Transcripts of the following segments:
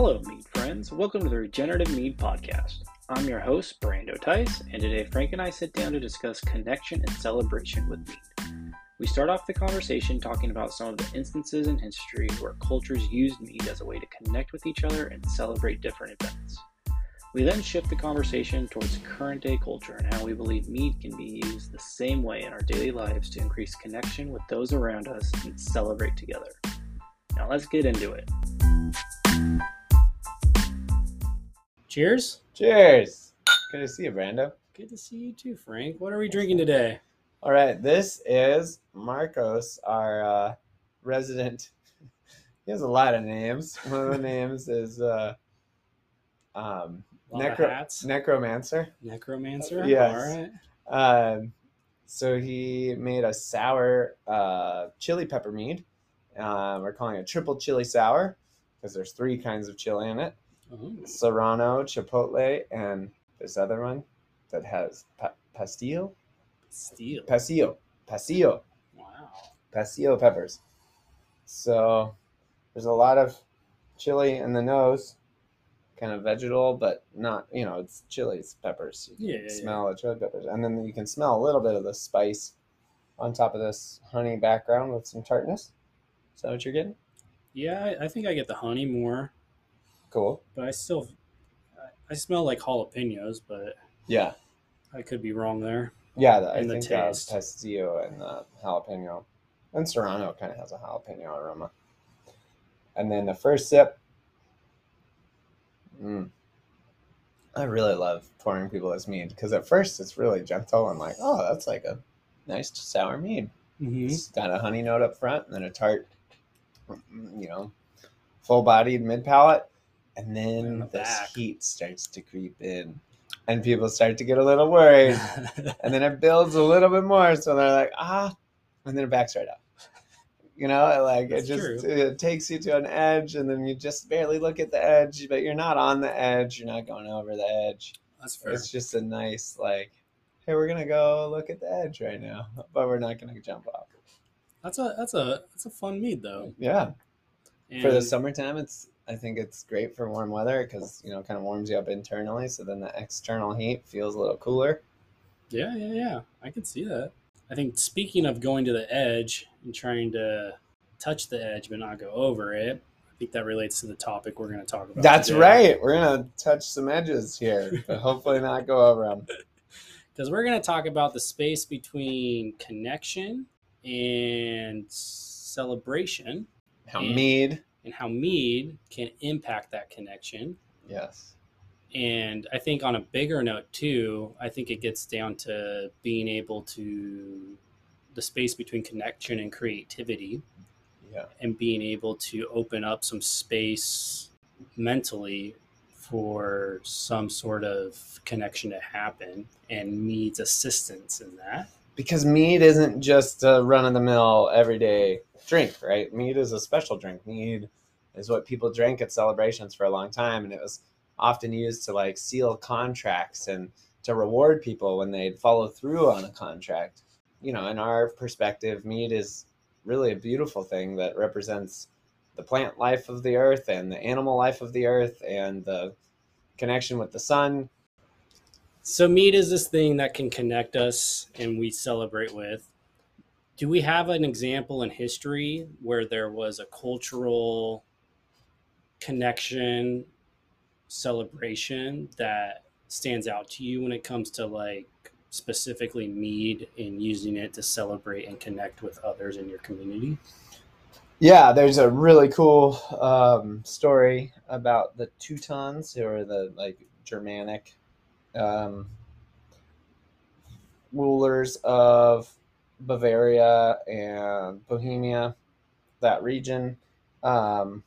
Hello, mead friends. Welcome to the Regenerative Mead Podcast. I'm your host, Brando Tice, and today Frank and I sit down to discuss connection and celebration with mead. We start off the conversation talking about some of the instances in history where cultures used mead as a way to connect with each other and celebrate different events. We then shift the conversation towards current day culture and how we believe mead can be used the same way in our daily lives to increase connection with those around us and celebrate together. Now let's get into it. Cheers. Cheers. Good to see you, Brando. Good to see you too, Frank. What are we drinking today? All right, this is Marcos, our resident. He has a lot of names. One of the names is Necromancer. Necromancer? Yes. All right. So he made a sour chili pepper mead. We're calling it triple chili sour because there's 3 kinds of chili in it. Serrano, chipotle, and this other one that has pastillo. Wow. Pastillo peppers. So there's a lot of chili in the nose, kind of vegetal, but not, it's chili, it's peppers. You can smell the chili peppers. And then you can smell a little bit of the spice on top of this honey background with some tartness. Is that what you're getting? Yeah, I think I get the honey more. Cool. But I smell like jalapenos, but yeah, I could be wrong there. Yeah, I think taste. pastillo and jalapeno, and Serrano kind of has a jalapeno aroma. And then the first sip, I really love pouring people this mead because at first it's really gentle and like, oh, that's like a nice sour mead. Mm-hmm. It's got a honey note up front and then a tart, full-bodied mid-palate. And then this heat starts to creep in and people start to get a little worried. And then it builds a little bit more. So they're like, and then it backs right up. It takes you to an edge and then you just barely look at the edge, but you're not on the edge. You're not going over the edge. That's fair. It's just a nice, hey, we're going to go look at the edge right now, but we're not going to jump off. That's a fun mead though. Yeah. And for the summertime, I think it's great for warm weather because, kind of warms you up internally. So then the external heat feels a little cooler. Yeah. I can see that. I think speaking of going to the edge and trying to touch the edge but not go over it, I think that relates to the topic we're going to talk about. That's today. right. We're going to touch some edges here, but hopefully not go over them. Because we're going to talk about the space between connection and celebration. How mead can impact that connection. Yes. And I think on a bigger note too, I think it gets down to being able to the space between connection and creativity. Yeah. And being able to open up some space mentally for some sort of connection to happen and needs assistance in that. Because mead isn't just a run-of-the-mill everyday drink, right? Mead is a special drink. Mead is what people drank at celebrations for a long time, and it was often used to seal contracts and to reward people when they'd follow through on a contract. In our perspective, mead is really a beautiful thing that represents the plant life of the earth and the animal life of the earth and the connection with the sun. So mead is this thing that can connect us and we celebrate with. Do we have an example in history where there was a cultural connection, celebration that stands out to you when it comes to specifically mead and using it to celebrate and connect with others in your community? Yeah, there's a really cool story about the Teutons, who are the Germanic rulers of Bavaria and Bohemia, that region. And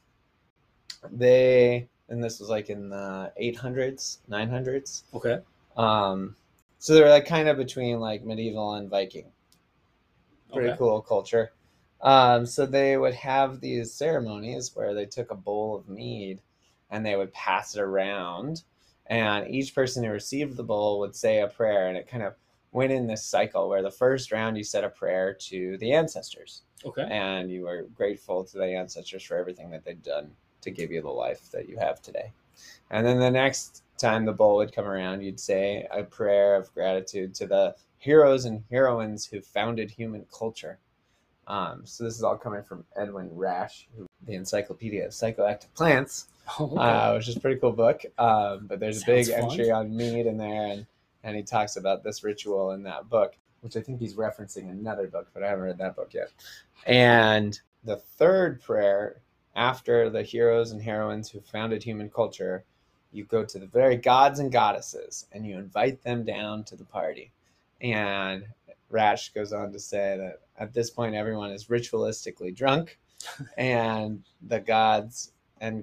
this was in the 800s, 900s. Okay. So they're kind of between medieval and Viking. Pretty cool culture. So they would have these ceremonies where they took a bowl of mead and they would pass it around, and each person who received the bowl would say a prayer, and it kind of went in this cycle where the first round you said a prayer to the ancestors. Okay. And you were grateful to the ancestors for everything that they'd done to give you the life that you have today. And then the next time the bowl would come around, you'd say a prayer of gratitude to the heroes and heroines who founded human culture. So this is all coming from Edwin Rash, the Encyclopedia of Psychoactive Plants, which is a pretty cool book. But there's a big entry on mead in there, and he talks about this ritual in that book, which I think he's referencing another book, but I haven't read that book yet. And the third prayer, after the heroes and heroines who founded human culture, you go to the very gods and goddesses, and you invite them down to the party. And Rash goes on to say that at this point, everyone is ritualistically drunk, and the gods and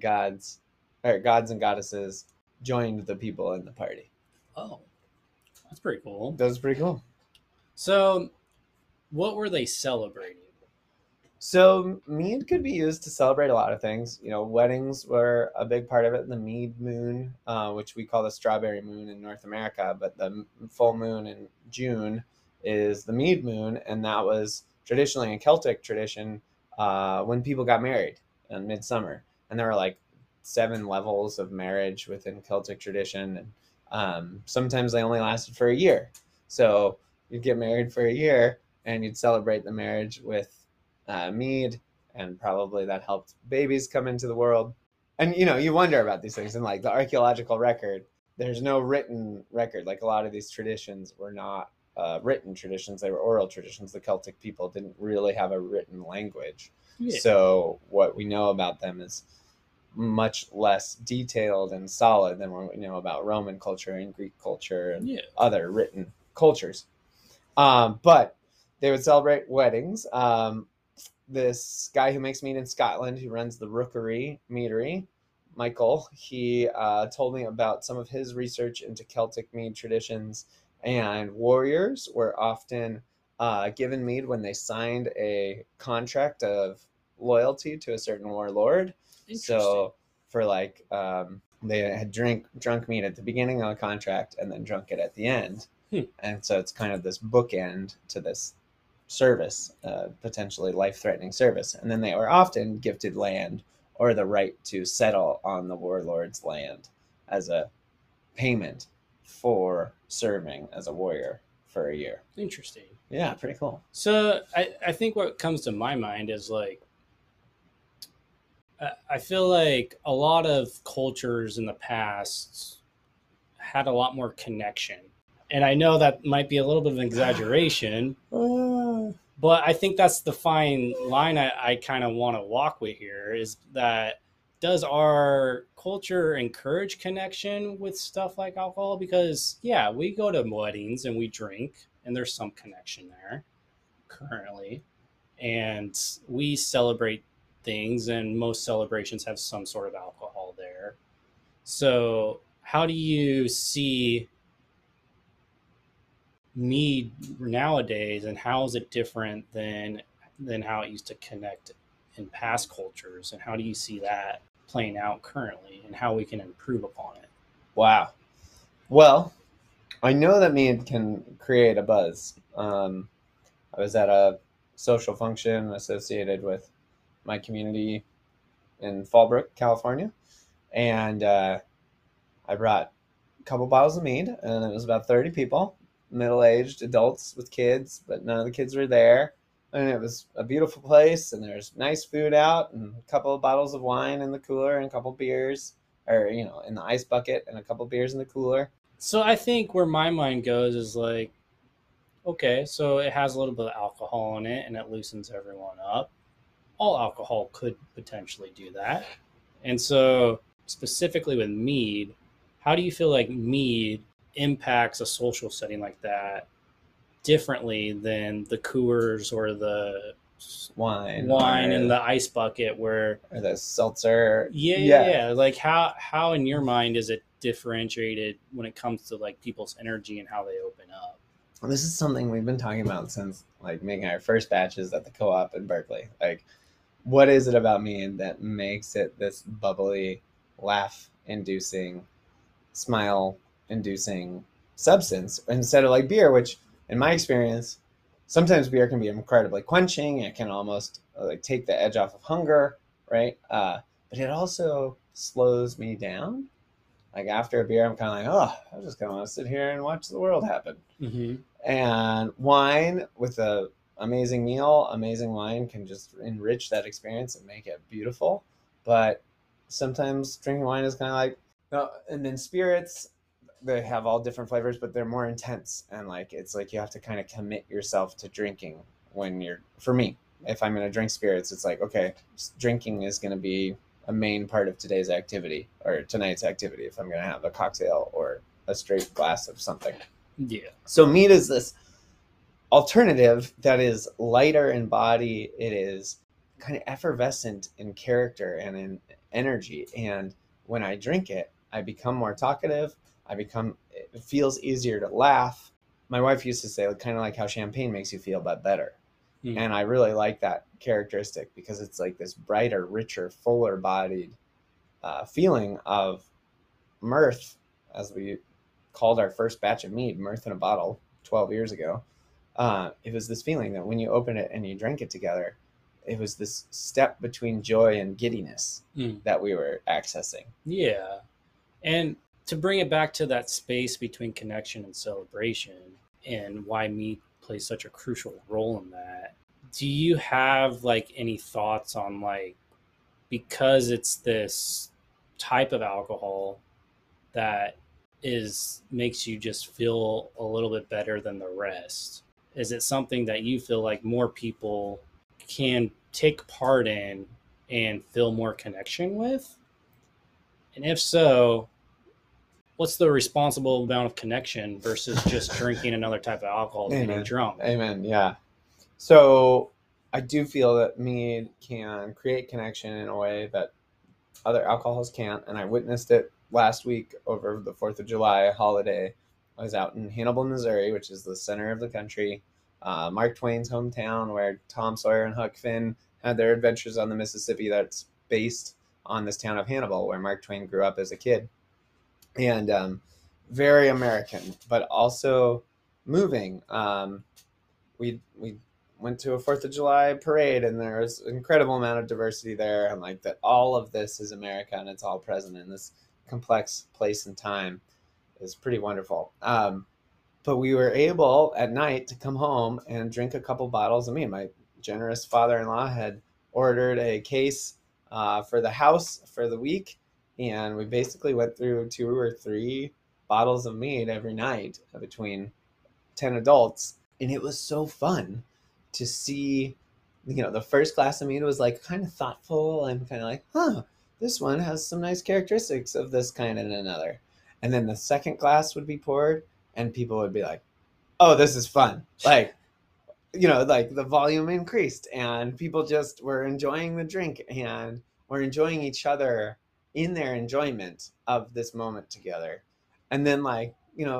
goddesses joined the people in the party. Oh, that's pretty cool. That was pretty cool. So, what were they celebrating? So mead could be used to celebrate a lot of things. Weddings were a big part of it. The mead moon, which we call the strawberry moon in North America, but the full moon in June is the mead moon, and that was traditionally in Celtic tradition when people got married in midsummer. And there were like 7 levels of marriage within Celtic tradition, and sometimes they only lasted for a year. So you'd get married for a year, and you'd celebrate the marriage with mead, and probably that helped babies come into the world. And you wonder about these things, and like the archaeological record, there's no written record. Like a lot of these traditions were not written traditions, they were oral traditions. The Celtic people didn't really have a written language. Yeah. So what we know about them is much less detailed and solid than what we know about Roman culture and Greek culture and other written cultures. But they would celebrate weddings. This guy who makes mead in Scotland, who runs the Rookery Meadery, Michael, he told me about some of his research into Celtic mead traditions. And warriors were often given mead when they signed a contract of loyalty to a certain warlord. So for they had drunk mead at the beginning of the contract and then drunk it at the end. And so it's kind of this bookend to this service, potentially life-threatening service. And then they were often gifted land or the right to settle on the warlord's land as a payment for serving as a warrior for a year. Interesting. Yeah, pretty cool. So I think what comes to my mind is I feel like a lot of cultures in the past had a lot more connection. And I know that might be a little bit of an exaggeration, but I think that's the fine line I kind of want to walk with here, is that does our culture encourage connection with stuff like alcohol? Because, we go to weddings and we drink, and there's some connection there currently. And we celebrate things, and most celebrations have some sort of alcohol there. So how do you see mead nowadays, and how is it different than how it used to connect in past cultures, and how do you see that playing out currently, and how we can improve upon it? Wow. Well, I know that mead can create a buzz. I was at a social function associated with my community in Fallbrook, California, and I brought a couple bottles of mead, and it was about 30 people, middle-aged adults with kids, but none of the kids were there. And it was a beautiful place, and there's nice food out, and a couple of bottles of wine in the cooler, and a couple beers, or in the ice bucket, and a couple beers in the cooler. So I think where my mind goes is okay, so it has a little bit of alcohol in it, and it loosens everyone up. All alcohol could potentially do that. And so specifically with mead, how do you feel like mead impacts a social setting like that differently than the Coors or the wine in the ice bucket, or the seltzer? Yeah. How in your mind is it differentiated when it comes to people's energy and how they open up? Well, this is something we've been talking about since making our first batches at the co-op in Berkeley. What is it about mead that makes it this bubbly, laugh-inducing, smile-inducing substance instead of beer, which in my experience, sometimes beer can be incredibly quenching. It can almost take the edge off of hunger, right? But but it also slows me down. Like after a beer, I'm kind of like, oh, I just kind of want to sit here and watch the world happen. Mm-hmm. And wine with a amazing meal, amazing wine can just enrich that experience and make it beautiful. But sometimes drinking wine is kind of like, and then spirits, they have all different flavors, but they're more intense. And like, it's like you have to kind of commit yourself to drinking for me, if I'm going to drink spirits, it's like, okay, drinking is going to be a main part of today's activity or tonight's activity if I'm going to have a cocktail or a straight glass of something. Yeah. So mead is this alternative that is lighter in body. It is kind of effervescent in character and in energy. And when I drink it, I become more talkative. It feels easier to laugh. My wife used to say, kind of like how champagne makes you feel, but better. Mm. And I really like that characteristic because it's like this brighter, richer, fuller bodied feeling of mirth, as we called our first batch of mead, mirth in a bottle 12 years ago. It was this feeling that when you open it and you drink it together, it was this step between joy and giddiness that we were accessing. Yeah. And to bring it back to that space between connection and celebration and why mead plays such a crucial role in that, do you have like any thoughts on like, because it's this type of alcohol that makes you just feel a little bit better than the rest, is it something that you feel like more people can take part in and feel more connection with? And if so, what's the responsible amount of connection versus just drinking another type of alcohol and getting drunk? Amen. Yeah. So I do feel that mead can create connection in a way that other alcohols can't. And I witnessed it last week over the 4th of July holiday. I was out in Hannibal, Missouri, which is the center of the country, Mark Twain's hometown, where Tom Sawyer and Huck Finn had their adventures on the Mississippi. That's based on this town of Hannibal, where Mark Twain grew up as a kid. And very American, but also moving. We went to a 4th of July parade, and there was an incredible amount of diversity there, and like that all of this is America, and it's all present in this complex place and time. Is pretty wonderful. But we were able at night to come home and drink a couple bottles of mead. My generous father-in-law had ordered a case for the house for the week, and we basically went through 2 or 3 bottles of mead every night between 10 adults. And it was so fun to see, the first glass of mead was like kind of thoughtful and kind of like, this one has some nice characteristics of this kind and another. And then the second glass would be poured and people would be like, oh, this is fun. Like, like the volume increased and people just were enjoying the drink and were enjoying each other in their enjoyment of this moment together. And then like,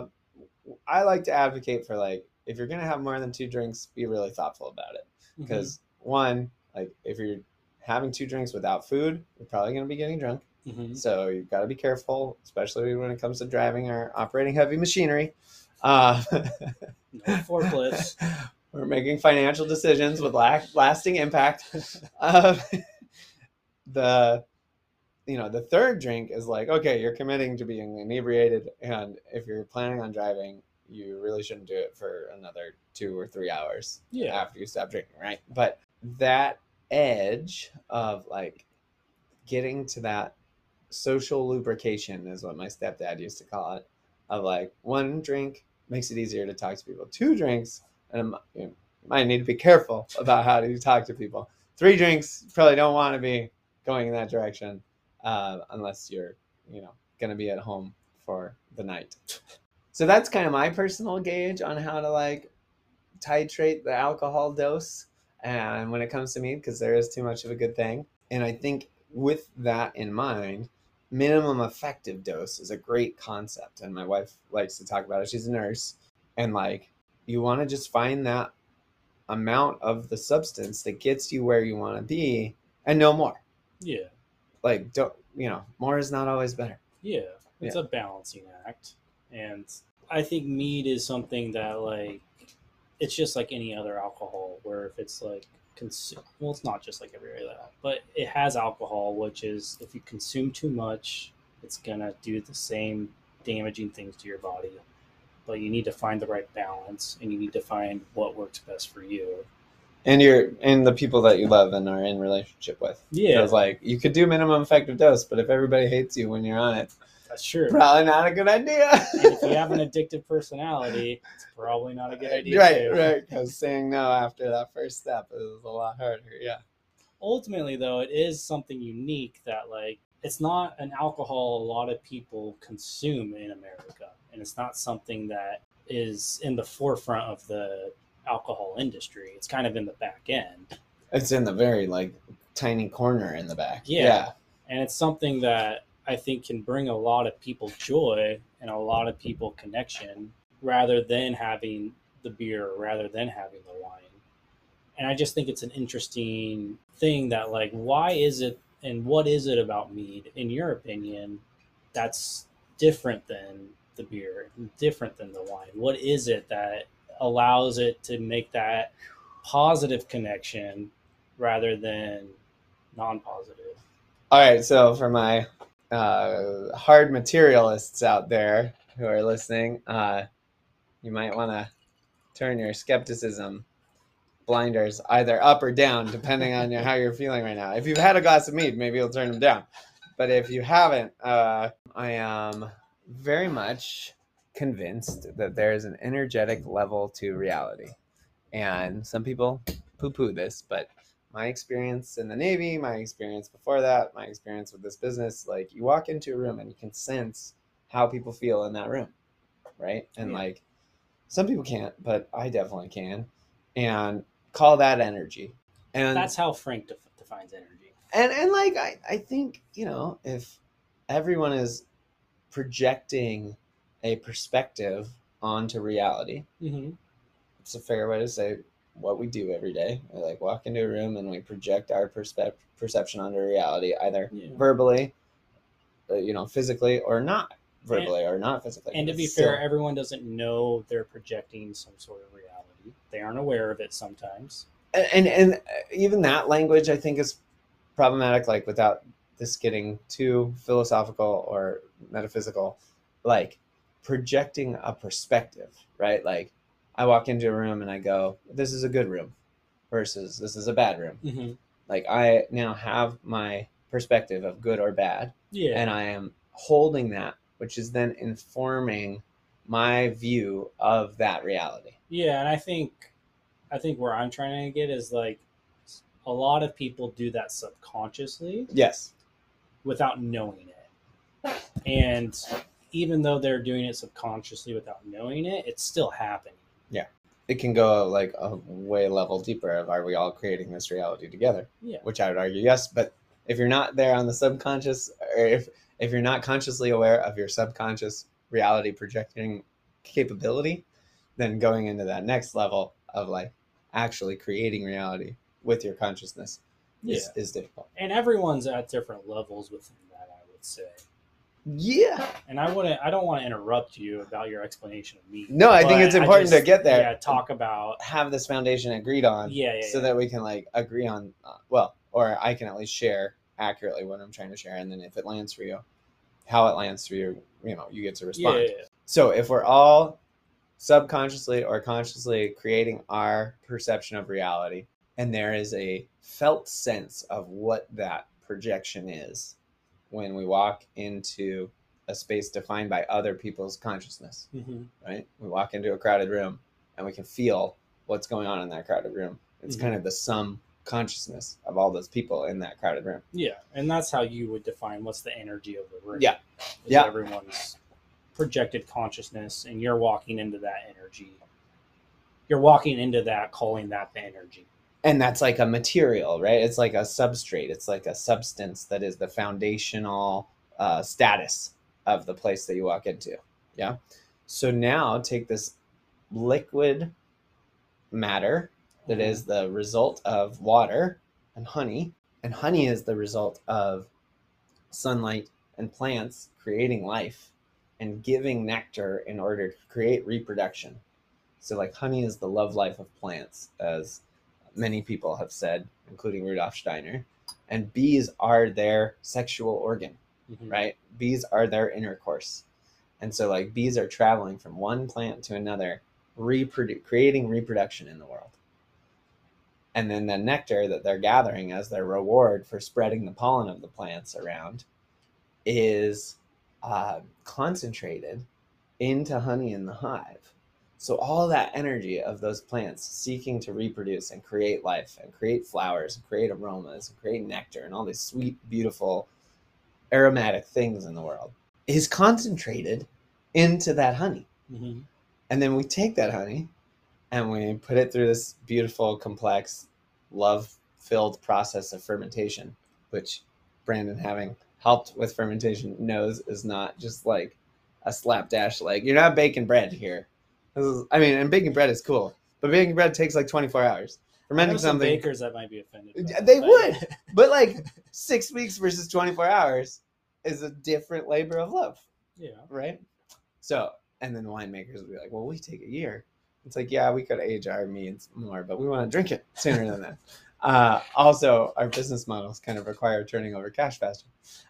I like to advocate for like, if you're going to have more than 2 drinks, be really thoughtful about it. Because one, like if you're having 2 drinks without food, you're probably going to be getting drunk. So you've got to be careful, especially when it comes to driving or operating heavy machinery. No forklifts. We're making financial decisions with lasting impact. The third drink is like, okay, you're committing to being inebriated, and if you're planning on driving, you really shouldn't do it for another 2 or 3 hours after you stop drinking, right? But that edge of like getting to that social lubrication is what my stepdad used to call it, of like 1 drink makes it easier to talk to people. 2 drinks, and you might need to be careful about how you talk to people. 3 drinks, you probably don't want to be going in that direction unless you're, going to be at home for the night. So that's kind of my personal gauge on how to like titrate the alcohol dose. And when it comes to mead, because there is too much of a good thing. And I think with that in mind, minimum effective dose is a great concept. And my wife likes to talk about it. She's a nurse. And like, you want to just find that amount of the substance that gets you where you want to be and no more. Yeah. Like, more is not always better. Yeah. It's a balancing act. And I think mead is something that like, it's just like any other alcohol, where if it's like consume. Well, it's not just like every other, but it has alcohol, which is if you consume too much, it's gonna do the same damaging things to your body. But you need to find the right balance, and you need to find what works best for you. And the people that you love and are in relationship with. Yeah, Because like you could do minimum effective dose, but if everybody hates you when you're on it, that's true. probably not a good idea. And if you have an addictive personality, it's probably not a good idea. Right. Because saying no after that first step is a lot harder. Yeah. Ultimately, though, it is something unique that like it's not an alcohol a lot of people consume in America, and it's not something that is in the forefront of the alcohol industry. It's kind of in the back end. It's in the very like tiny corner in the back. Yeah. And it's something that I think can bring a lot of people joy and a lot of people connection rather than having the beer, rather than having the wine. And I just think it's an interesting thing that like, why is it and what is it about mead, in your opinion, that's different than the beer, different than the wine? What is it that allows it to make that positive connection rather than non-positive? All right, so for my hard materialists out there who are listening, you might want to turn your skepticism blinders either up or down, depending on how you're feeling right now. If you've had a glass of mead, maybe you'll turn them down. But if you haven't, I am very much convinced that there is an energetic level to reality. And some people poo-poo this, but my experience in the Navy, my experience before that, my experience with this business, like you walk into a room and you can sense how people feel in that room, right? And like some people can't, but I definitely can. And call that energy. And that's how Frank defines energy. And like I think, if everyone is projecting a perspective onto reality, it's a fair way to say what we do every day. We like walk into a room and we project our perception onto reality, either verbally, physically, or not verbally, or not physically. And to be fair, everyone doesn't know they're projecting some sort of reality. They aren't aware of it sometimes. And even that language, I think, is problematic, like without this getting too philosophical or metaphysical, like projecting a perspective, right? Like I walk into a room and I go, this is a good room versus this is a bad room. Like I now have my perspective of good or bad. Yeah. And I am holding that, which is then informing my view of that reality. Yeah. And I think where I'm trying to get is like a lot of people do that subconsciously. Yes. Without knowing it. And even though they're doing it subconsciously without knowing it, it's still happening. Yeah. It can go like a way level deeper of, are we all creating this reality together? Yeah. Which I would argue yes, but if you're not there on the subconscious, or if you're not consciously aware of your subconscious reality projecting capability, then going into that next level of like actually creating reality with your consciousness is difficult. And everyone's at different levels within that, I would say. Yeah. And I don't want to interrupt you about your explanation of meat. No, I think it's important to get there. Yeah, talk about have this foundation agreed on. So that we can like agree on, or I can at least share accurately what I'm trying to share, and then if it lands for you, how it lands for you, you get to respond. Yeah. So if we're all subconsciously or consciously creating our perception of reality, and there is a felt sense of what that projection is when we walk into a space defined by other people's consciousness, right? We walk into a crowded room and we can feel what's going on in that crowded room. It's kind of the sum consciousness of all those people in that crowded room. Yeah, and that's how you would define what's the energy of the room. Yeah. Everyone's projected consciousness, and you're walking into that energy. You're walking into that, calling that the energy. And that's like a material, right? It's like a substrate. It's like a substance that is the foundational status of the place that you walk into. Yeah. So now take this liquid matter that is the result of water and honey. And honey is the result of sunlight and plants creating life and giving nectar in order to create reproduction. So like honey is the love life of plants, as many people have said, including Rudolf Steiner. And bees are their sexual organ, right? Bees are their intercourse. And so like bees are traveling from one plant to another, creating reproduction in the world. And then the nectar that they're gathering as their reward for spreading the pollen of the plants around is concentrated into honey in the hive. So all that energy of those plants seeking to reproduce and create life and create flowers and create aromas and create nectar and all these sweet, beautiful, aromatic things in the world is concentrated into that honey. And then we take that honey and we put it through this beautiful, complex, love-filled process of fermentation, which Brandon, having helped with fermentation, knows is not just like a slapdash, like you're not baking bread here. And baking bread is cool, but baking bread takes like 24 hours. Fermenting something, bakers that might be offended. They would, but like 6 weeks versus 24 hours is a different labor of love. Yeah. Right. So, and then winemakers would be like, well, we take a year. It's like, yeah, we could age our meads more, but we want to drink it sooner than that. Also, our business models kind of require turning over cash faster.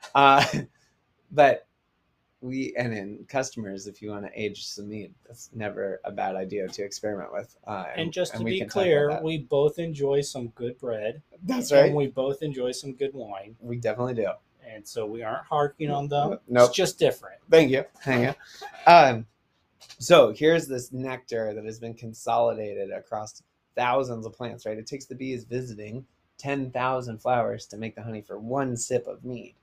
But and in customers, if you want to age some mead, that's never a bad idea to experiment with. And just to be clear, we both enjoy some good bread. That's right. And we both enjoy some good wine. We definitely do. And so we aren't harking on them. Nope. It's just different. Thank you. So here's this nectar that has been consolidated across thousands of plants, right? It takes the bees visiting 10,000 flowers to make the honey for one sip of mead.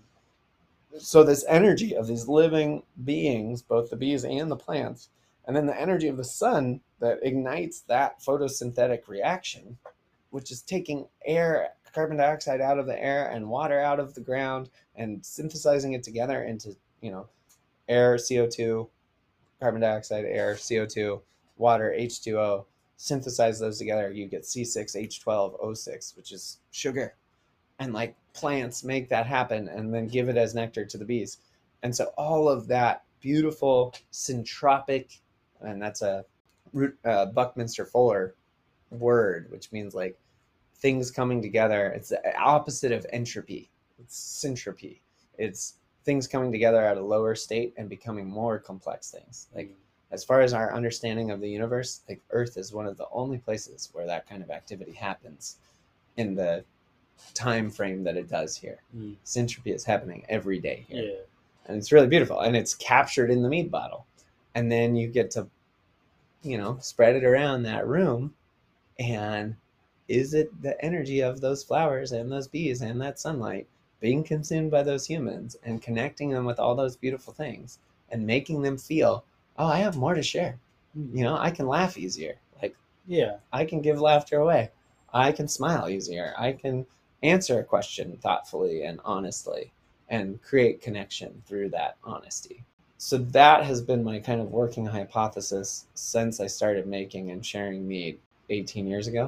So this energy of these living beings, both the bees and the plants, and then the energy of the sun that ignites that photosynthetic reaction, which is taking carbon dioxide out of the air and water out of the ground and synthesizing it together into, air, CO2, carbon dioxide, air, CO2, water, H2O. Synthesize those together, you get C6H12O6, which is sugar. And like plants make that happen and then give it as nectar to the bees. And so all of that beautiful syntropic, and that's a Buckminster Fuller word, which means like things coming together. It's the opposite of entropy. It's syntropy. It's things coming together at a lower state and becoming more complex things. Like as far as our understanding of the universe, like Earth is one of the only places where that kind of activity happens in the time frame that it does here. Syntropy is happening every day here. Yeah. And it's really beautiful. And it's captured in the mead bottle. And then you get to, spread it around that room. And is it the energy of those flowers and those bees and that sunlight being consumed by those humans and connecting them with all those beautiful things and making them feel, oh, I have more to share. I can laugh easier. Like, yeah, I can give laughter away. I can smile easier. I can answer a question thoughtfully and honestly and create connection through that honesty. So that has been my kind of working hypothesis since I started making and sharing mead 18 years ago.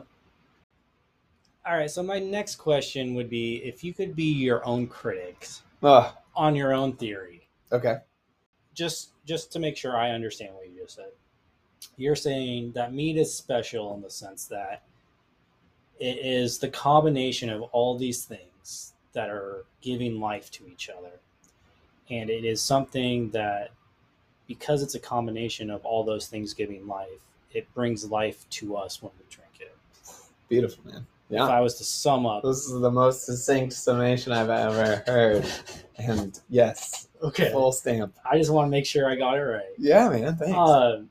All right, so my next question would be if you could be your own critic on your own theory. Okay. Just to make sure I understand what you just said. You're saying that mead is special in the sense that it is the combination of all these things that are giving life to each other. And it is something that, because it's a combination of all those things giving life, it brings life to us when we drink it. Beautiful, man. Yeah. If I was to sum up. This is the most succinct summation I've ever heard. And yes. Okay. Full stamp. I just want to make sure I got it right. Yeah, man. Thanks.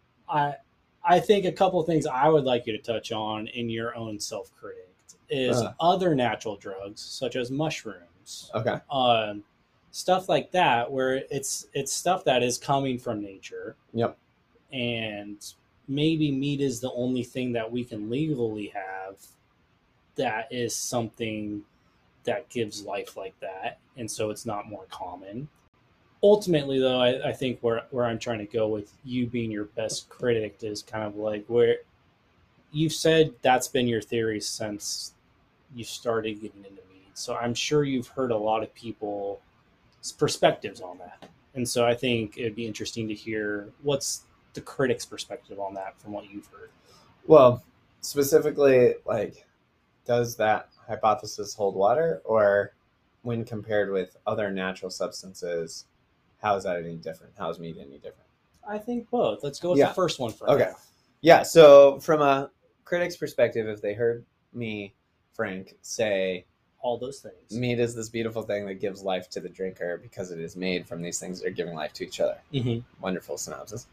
I think a couple of things I would like you to touch on in your own self-critic is other natural drugs, such as mushrooms. Okay. Stuff like that, where it's stuff that is coming from nature. Yep. And maybe meat is the only thing that we can legally have that is something that gives life like that. And so it's not more common. Ultimately, though, I think where I'm trying to go with you being your best critic is kind of like where you've said that's been your theory since you started getting into mead. So I'm sure you've heard a lot of people's perspectives on that. And so I think it'd be interesting to hear what's the critic's perspective on that from what you've heard. Well, specifically, like, does that hypothesis hold water, or when compared with other natural substances, how is that any different? How is meat any different? I think both. Let's go with Yeah. the first one for Okay. now. Yeah, so from a critic's perspective, if they heard me, Frank, say All those things. meat is this beautiful thing that gives life to the drinker because it is made from these things that are giving life to each other. Mm-hmm. Wonderful synopsis.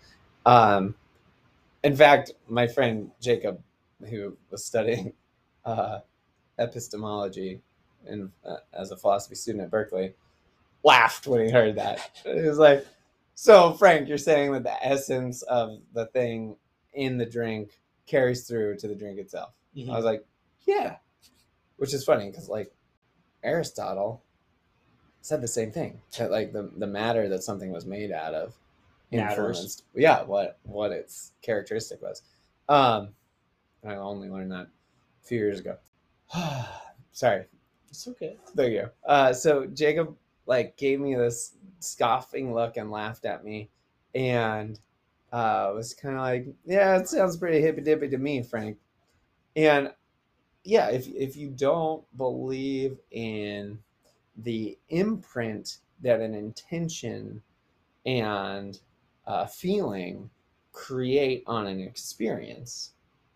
In fact, my friend Jacob, who was studying epistemology as a philosophy student at Berkeley, laughed when he heard that. He was like, so Frank, you're saying that the essence of the thing in the drink carries through to the drink itself? Mm-hmm. I was like, yeah. Which is funny because, like, Aristotle said the same thing, that like the matter that something was made out of influenced what its characteristic was. I only learned that a few years ago. Sorry. It's okay. There you go. So Jacob like gave me this scoffing look and laughed at me, and was kind of like, yeah, it sounds pretty hippy dippy to me, Frank. And yeah, if you don't believe in the imprint that an intention and feeling create on an experience,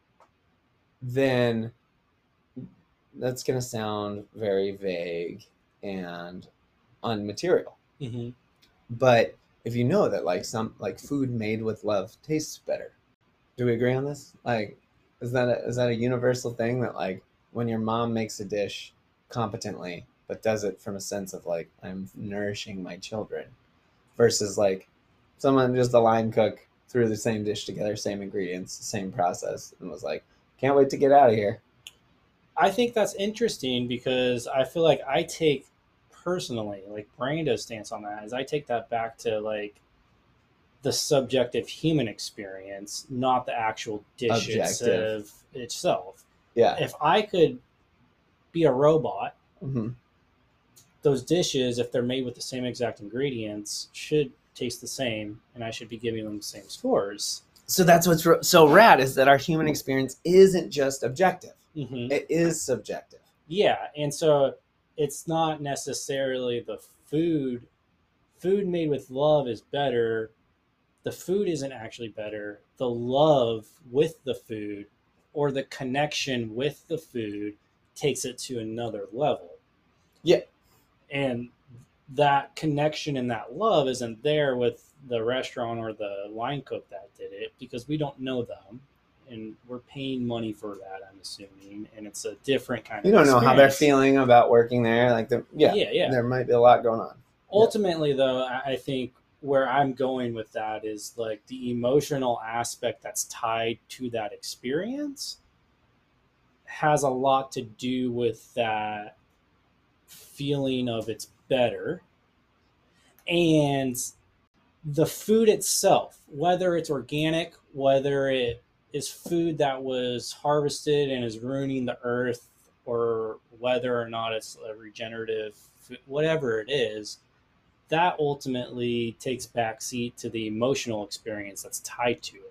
then that's going to sound very vague and unmaterial. Mm-hmm. But if you know that like food made with love tastes better, do we agree on this? Like, is that a universal thing that like when your mom makes a dish competently but does it from a sense of like, I'm nourishing my children, versus like someone just a line cook threw the same dish together, same ingredients, same process, and was like, can't wait to get out of here? I think that's interesting because I feel like I take personally, like Brando's stance on that is I take that back to like the subjective human experience, not the actual dish itself. Yeah. If I could be a robot, Mm-hmm. those dishes, if they're made with the same exact ingredients, should taste the same, and I should be giving them the same scores. So that's what's so rad, is that our human experience isn't just objective. Mm-hmm. It is subjective. Yeah, and so it's not necessarily the food. Food made with love is better. The food isn't actually better. The love with the food or the connection with the food takes it to another level. Yeah. And that connection and that love isn't there with the restaurant or the line cook that did it, because we don't know them and we're paying money for that, I'm assuming, and it's a different kind of You don't know how they're experience. feeling about working there. Like, there might be a lot going on. Ultimately, though, I think where I'm going with that is like the emotional aspect that's tied to that experience has a lot to do with that feeling of it's better. And the food itself, whether it's organic, whether it is food that was harvested and is ruining the earth, or whether or not it's a regenerative food, whatever it is, that ultimately takes backseat to the emotional experience that's tied to it.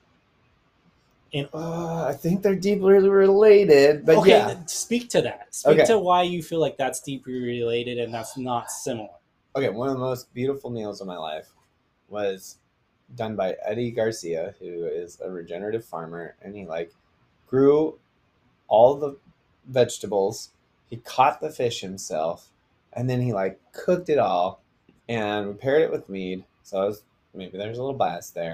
And I think they're deeply related, but okay, yeah. speak to that. Speak to why you feel like that's deeply related and that's not similar. Okay, one of the most beautiful meals of my life was done by Eddie Garcia, who is a regenerative farmer, and he like grew all the vegetables. He caught the fish himself, and then he like cooked it all, and we paired it with mead. So maybe there's a little bias there.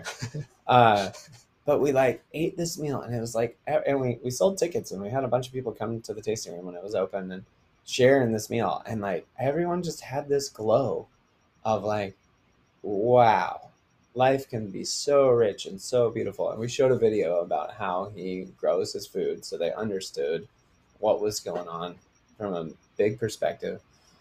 But we like ate this meal, and it was like, and we sold tickets, and we had a bunch of people come to the tasting room when it was open and sharing this meal, and like everyone just had this glow of like, wow, life can be so rich and so beautiful. And we showed a video about how he grows his food, so they understood what was going on from a big perspective.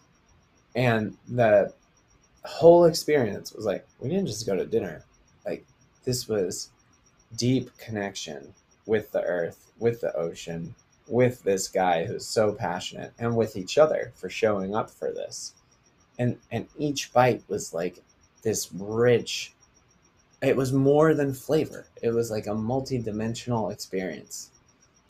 And the whole experience was like, we didn't just go to dinner. Like, this was deep connection with the earth, with the ocean, with this guy who's so passionate, and with each other for showing up for this. And each bite was like this rich, it was more than flavor. It was like a multi-dimensional experience.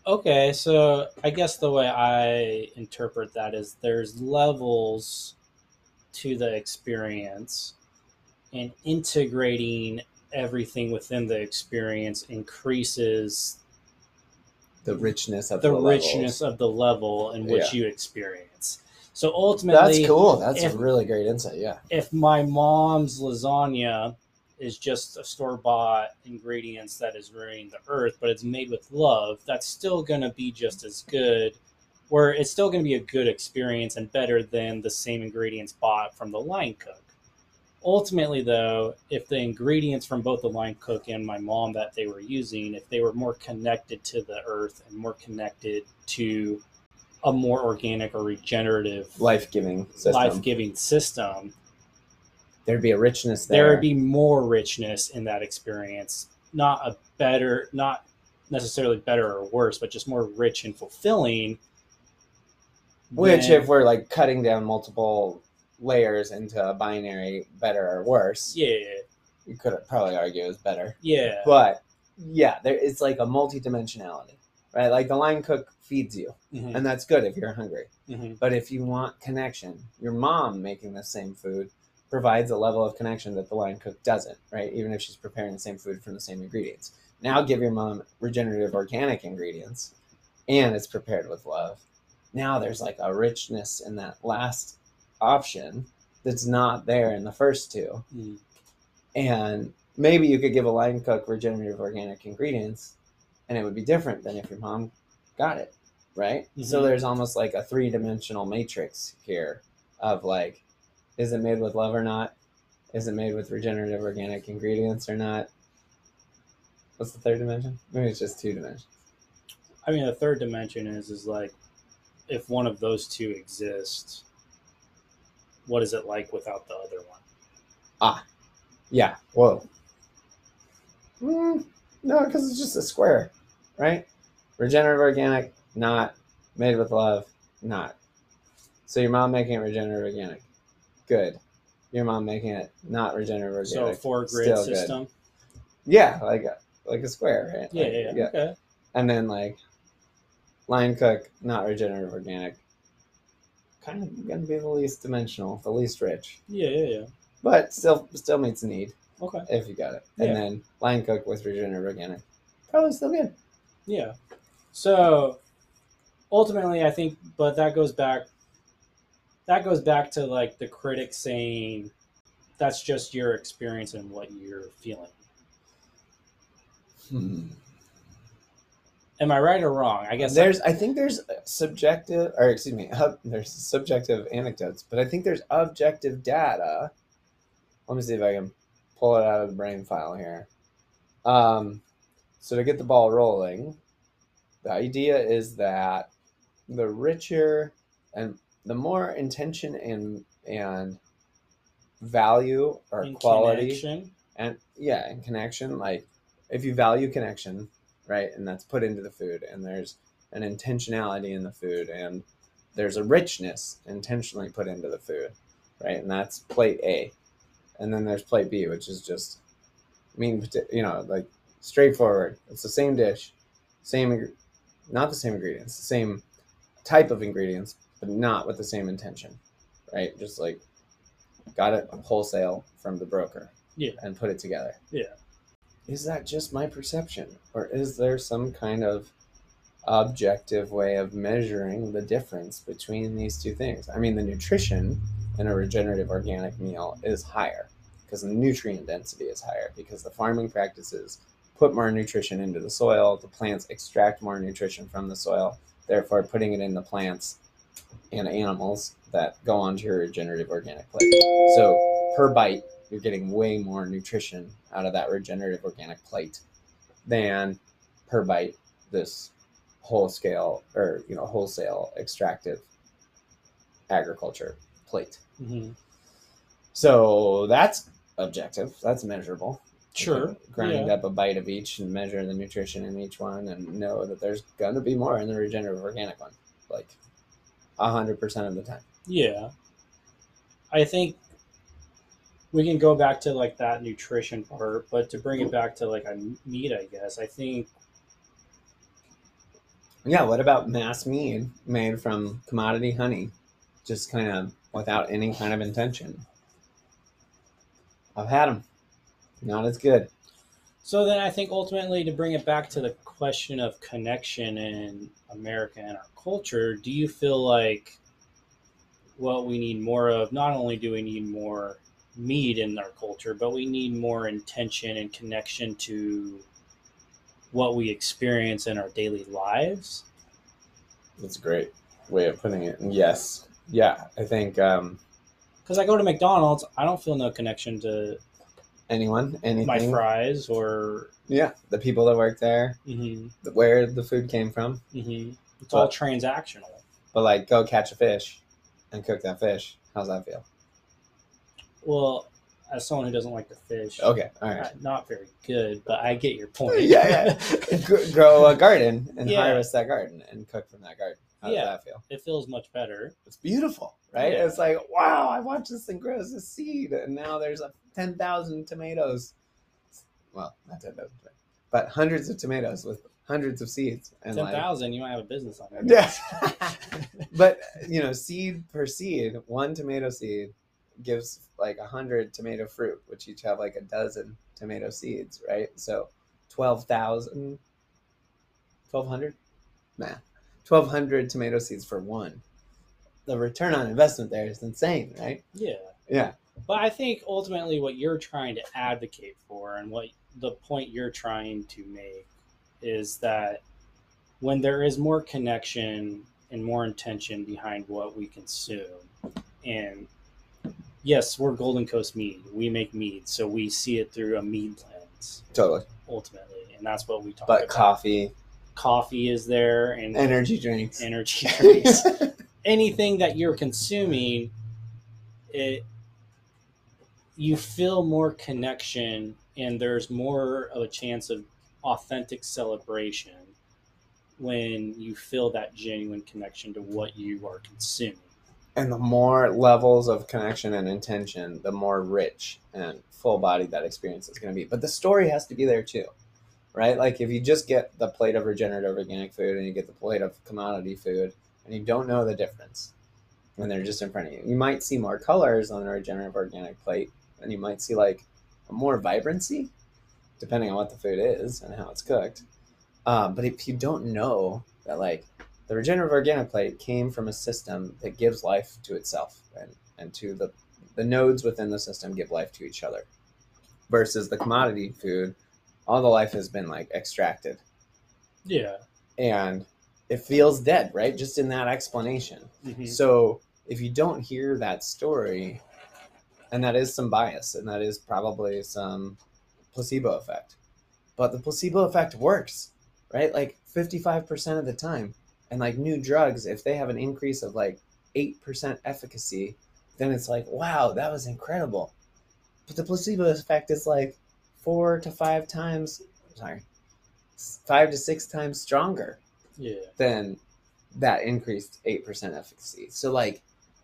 Okay, so I guess the way I interpret that is there's levels to the experience, and integrating everything within the experience increases The richness of the the richness levels. of the level in which Yeah. you experience. So ultimately, That's cool. That's if a really great insight. Yeah. if my mom's lasagna is just a store-bought ingredients that is ruining the earth, but it's made with love, that's still going to be just as good, where it's still going to be a good experience and better than the same ingredients bought from the line cook. Ultimately, though, if the ingredients from both the line cook and my mom that they were using, if they were more connected to the earth and more connected to a more organic or regenerative Life-giving system. life-giving system, There'd be a richness there there. would be more richness in that experience. Not necessarily better or worse, but just more rich and fulfilling. Which, than- if we're like cutting down multiple layers into a binary, better or worse, yeah, you could probably argue is better. yeah, But yeah, it's like a multi-dimensionality, right? Like the line cook feeds you, mhm, and that's good if you're hungry. mhm, But if you want connection, your mom making the same food provides a level of connection that the line cook doesn't, right? Even if she's preparing the same food from the same ingredients. Now give your mom regenerative organic ingredients, and it's prepared with love. Now there's like a richness in that last option that's not there in the first two. mhm. And maybe you could give a line cook regenerative organic ingredients and it would be different than if your mom got it, right? So Mhm. there's almost like a 3-dimensional matrix here of like, is it made with love or not? Is it made with regenerative organic ingredients or not? What's the third dimension? Maybe it's just 2 dimensions. I mean, the third dimension is like if one of those two exists, what is it like without the other one? Yeah. Whoa. No, because it's just a square, right? Regenerative organic, not. Made with love, not. So your mom making it regenerative organic, good. Your mom making it not regenerative So a organic, 4-grid still system. good. Yeah, like a square, right? Yeah, Like, yeah, okay. And then like line cook, not regenerative organic, kind of gonna be the least dimensional, the least rich, Yeah, yeah, yeah. but still meets the need Okay. if you got it. Yeah. And then line cook with regenerative organic, probably still good. Yeah. So ultimately, I think, but that goes back to like the critic saying that's just your experience and what you're feeling. Am I right or wrong? I guess I think there's subjective, or excuse me, there's subjective anecdotes, but I think there's objective data. Let me see if I can pull it out of the brain file here. So to get the ball rolling, the idea is that the richer and the more intention and value or in quality connection. and connection, like if you value connection, right, and that's put into the food, and there's an intentionality in the food, and there's a richness intentionally put into the food, right, and that's plate A, and then there's plate B, which is just like straightforward. It's the same dish, not the same ingredients, the same type of ingredients, but not with the same intention, right? Just like got it wholesale from the broker, Yeah, and put it together. yeah. Is that just my perception, or is there some kind of objective way of measuring the difference between these two things? I mean, the nutrition in a regenerative organic meal is higher because the nutrient density is higher, because the farming practices put more nutrition into the soil, the plants extract more nutrition from the soil, therefore putting it in the plants and animals that go onto your regenerative organic plate. So per bite, you're getting way more nutrition out of that regenerative organic plate than per bite this wholesale extractive agriculture plate. Mm-hmm. So that's objective. That's measurable. Sure. Grind up a bite of each and measure the nutrition in each one and know that there's going to be more in the regenerative organic one, like 100% of the time. Yeah. I think we can go back to like that nutrition part, but to bring it back to like a meat, I guess, I think Yeah, what about mass mead made from commodity honey, just kind of without any kind of intention? I've had them. Not as good. So then I think ultimately to bring it back to the question of connection in America and our culture, do you feel like what we need more of, not only do we need more mead in our culture, but we need more intention and connection to what we experience in our daily lives? That's a great way of putting it. And yes. Yeah, I think Because I go to McDonald's, I don't feel no connection to anyone, anything. my fries or Yeah, the people that work there, where the food came from. It's all transactional. But like, go catch a fish and cook that fish. How's that feel? Well, as someone who doesn't like to fish, Okay, all right. Not very good, but I get your point. Yeah. Grow a garden and Yeah. harvest that garden and cook from that garden. How does that feel? It feels much better. It's beautiful, right? Yeah. It's like, wow, I watched this thing grow as a seed, and now there's 10,000 tomatoes. Well, not 10,000, but hundreds of tomatoes with hundreds of seeds. And 10,000, you might have a business on it. Yeah. But, seed per seed, one tomato seed gives like 100 tomato fruit, which each have like a dozen tomato seeds, right? So 12,000, 1,200? Math. 1,200 tomato seeds for one. The return on investment there is insane, right? Yeah. Yeah. But I think ultimately what you're trying to advocate for and what the point you're trying to make is that when there is more connection and more intention behind what we consume, and yes, we're Golden Coast Mead. We make mead, so we see it through a mead lens. Totally. Ultimately, and that's what we talk about. But coffee is there, and energy drinks. Anything that you're consuming, you feel more connection, and there's more of a chance of authentic celebration when you feel that genuine connection to what you are consuming. And the more levels of connection and intention, the more rich and full-bodied that experience is going to be. But the story has to be there too, right? Like if you just get the plate of regenerative organic food and you get the plate of commodity food and you don't know the difference and they're just in front of you, you might see more colors on the regenerative organic plate and you might see like more vibrancy depending on what the food is and how it's cooked. But if you don't know that like the regenerative organic plate came from a system that gives life to itself and to the nodes within the system give life to each other versus the commodity food, all the life has been like extracted. Yeah. And it feels dead, right? Just in that explanation. Mm-hmm. So if you don't hear that story, and that is some bias and that is probably some placebo effect, but the placebo effect works, right? Like 55% of the time. And like new drugs, if they have an increase of like 8% efficacy, then it's like, wow, that was incredible. But the placebo effect is like 5 to 6 times stronger than that increased 8% efficacy. So like,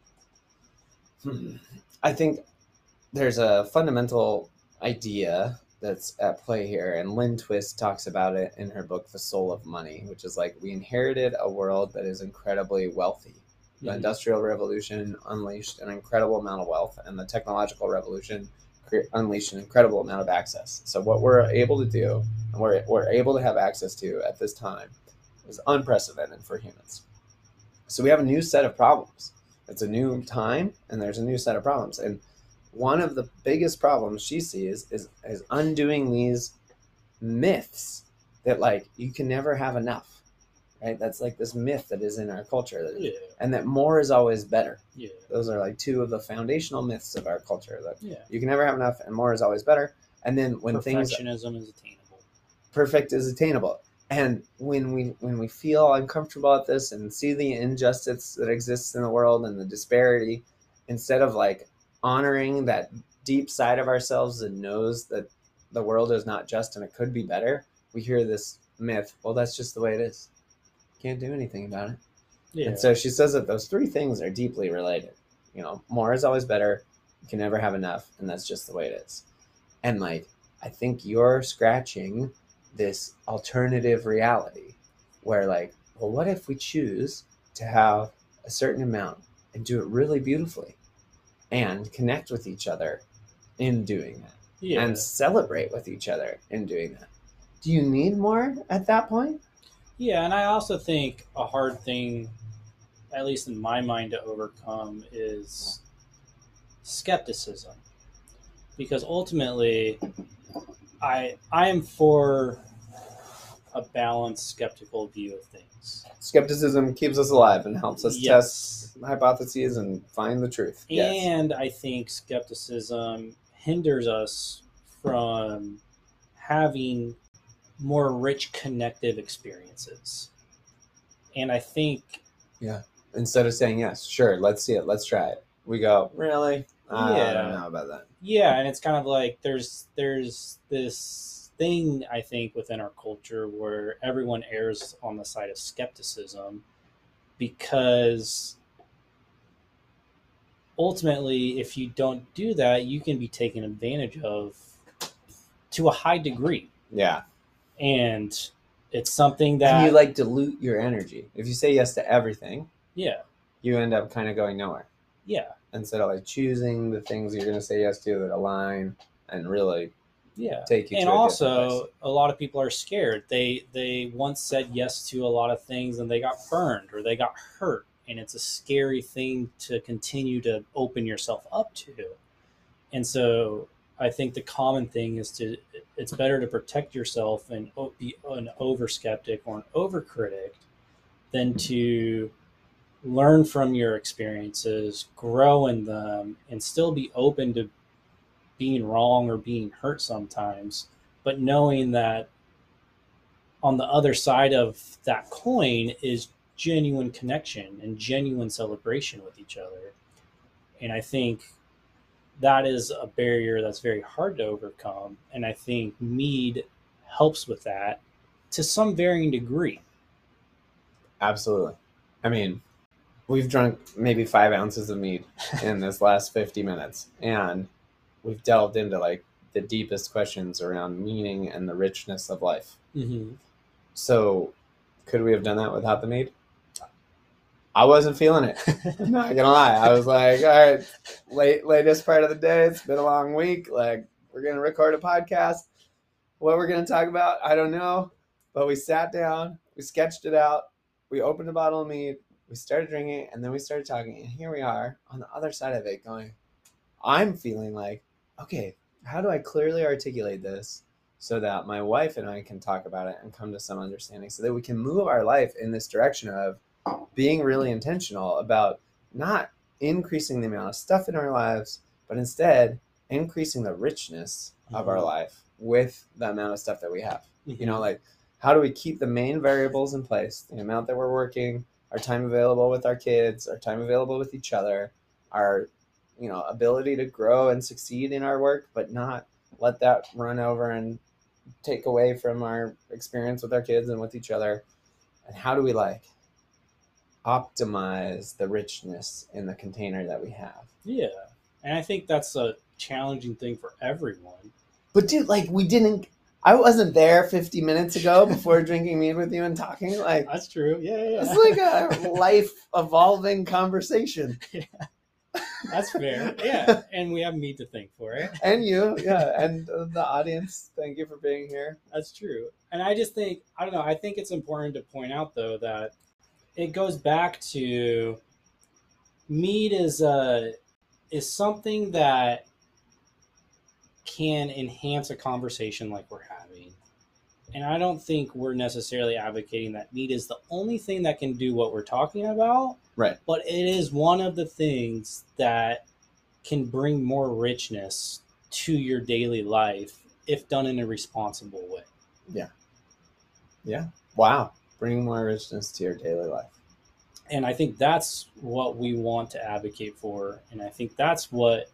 I think there's a fundamental idea that's at play here, and Lynn Twist talks about it in her book The Soul of Money, which is like we inherited a world that is incredibly wealthy. The Industrial Revolution unleashed an incredible amount of wealth, and the technological revolution unleashed an incredible amount of access. So what we're able to do and we're able to have access to at this time is unprecedented for humans. So we have a new set of problems. It's a new time and there's a new set of problems. And one of the biggest problems she sees is undoing these myths that like you can never have enough, right? That's like this myth that is in our culture, and that more is always better. Yeah, those are like two of the foundational myths of our culture. That you can never have enough, and more is always better. And then when perfectionism is attainable, perfect is attainable. And when we feel uncomfortable at this and see the injustice that exists in the world and the disparity, instead of like honoring that deep side of ourselves that knows that the world is not just and it could be better, we hear this myth, well, that's just the way it is. Can't do anything about it. Yeah. And so she says that those three things are deeply related. More is always better. You can never have enough. And that's just the way it is. And like, I think you're scratching this alternative reality where like, well, what if we choose to have a certain amount and do it really beautifully and connect with each other in doing that Yeah. and celebrate with each other in doing that? Do you need more at that point? Yeah, and I also think a hard thing, at least in my mind, to overcome is skepticism. Because ultimately, I am for a balanced, skeptical view of things. Skepticism keeps us alive and helps us Yes. test hypotheses and find the truth. Yes. And I think skepticism hinders us from having more rich connective experiences. And I think Instead of saying yes, sure, let's see it, let's try it, we go, really? I Yeah. don't know about that. yeah, and it's kind of like there's this thing I think within our culture where everyone errs on the side of skepticism because ultimately if you don't do that, you can be taken advantage of to a high degree. Yeah. And it's something that And you like dilute your energy. If you say yes to everything, yeah, you end up kind of going nowhere. yeah, Instead of like choosing the things you're going to say yes to that align and really yeah. take you And to a different also place. a lot of people are scared. They once said yes to a lot of things and they got burned or they got hurt, and it's a scary thing to continue to open yourself up to. And so I think the common thing is it's better to protect yourself and be an over skeptic or an over critic than to learn from your experiences, grow in them, and still be open to being wrong or being hurt sometimes, but knowing that on the other side of that coin is genuine connection and genuine celebration with each other. And I think that is a barrier that's very hard to overcome. And I think mead helps with that to some varying degree. Absolutely. I mean, we've drunk maybe 5 ounces of mead in this last 50 minutes, and we've delved into like the deepest questions around meaning and the richness of life. Mm-hmm. So could we have done that without the mead? I wasn't feeling it. I'm not gonna lie. I was like, all right, latest part of the day. It's been a long week. Like, we're gonna record a podcast. What we're gonna talk about, I don't know. But we sat down, we sketched it out, we opened a bottle of mead, we started drinking, and then we started talking. And here we are on the other side of it going, I'm feeling like, okay, how do I clearly articulate this so that my wife and I can talk about it and come to some understanding so that we can move our life in this direction of being really intentional about not increasing the amount of stuff in our lives, but instead increasing the richness of our life with the amount of stuff that we have. Mm-hmm. You know, like, how do we keep the main variables in place, the amount that we're working, our time available with our kids, our time available with each other, our, you know, ability to grow and succeed in our work, but not let that run over and take away from our experience with our kids and with each other. And how do we like optimize the richness in the container that we have? Yeah. And I think that's a challenging thing for everyone. But dude, like, I wasn't there 50 minutes ago before drinking mead with you and talking. Like, That's true. Yeah. it's like a life evolving conversation. That's fair. Yeah. And we have mead to thank for it. And you, yeah. And the audience, thank you for being here. That's true. And I just think, I don't know, I think it's important to point out, though, that it goes back to mead is something that can enhance a conversation like we're having. And I don't think we're necessarily advocating that mead is the only thing that can do what we're talking about. Right. But it is one of the things that can bring more richness to your daily life if done in a responsible way. Yeah. Wow. Bringing more richness to your daily life. And I think that's what we want to advocate for. And I think that's what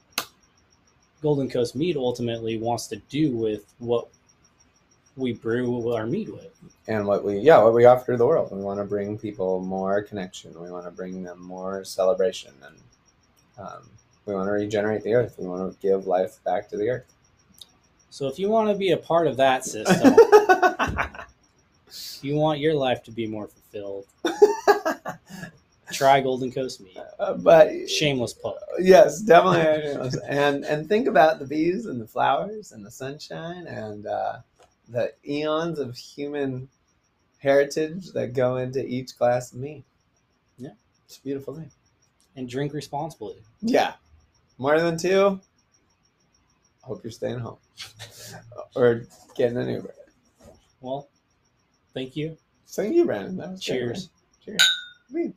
Golden Coast Mead ultimately wants to do with what we brew our mead with. And what we offer to the world. We want to bring people more connection. We want to bring them more celebration. And we want to regenerate the earth. We want to give life back to the earth. So if you want to be a part of that system, you want your life to be more fulfilling, filth. Try Golden Coast mead. But Shameless plug. yes, definitely. and think about the bees and the flowers and the sunshine and the eons of human heritage that go into each glass of mead. Yeah. It's a beautiful thing. And drink responsibly. Yeah. More than 2, hope you're staying home. Or getting an Uber. Well, thank you. Thank you, Brandon. That was Cheers. Good, cheers. Mead.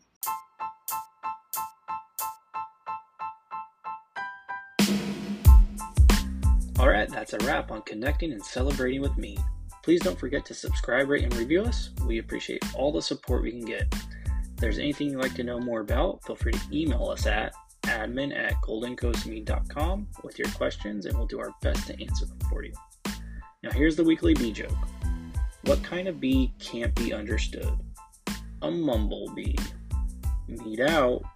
Alright, that's a wrap on connecting and celebrating with mead. Please don't forget to subscribe, rate, and review us. We appreciate all the support we can get. If there's anything you'd like to know more about, feel free to email us at admin@goldencoastmead.com with your questions, and we'll do our best to answer them for you. Now here's the weekly bee joke. What kind of bee can't be understood? A mumblebee. Mead out.